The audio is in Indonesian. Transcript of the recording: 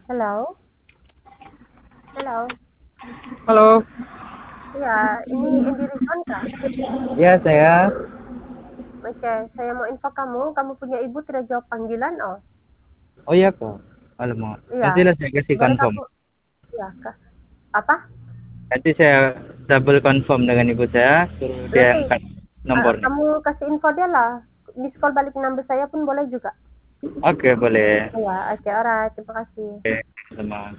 Halo? Halo? Halo, Iya, ini Indi Rizwan kah? ya saya. Oke, saya mau info kamu punya ibu tidak jawab panggilan, oh. Oh iya kok. Alamak. Iya, Nantilah saya kasih boleh confirm. kamu, iya kah? Apa? Nanti saya double confirm dengan ibu saya, suruh dia Nanti angkat nomornya. kamu kasih info dia lah. Miss call balik number saya pun boleh juga. Oke, boleh. Iya, oke, alright, terima kasih. Oke, sama.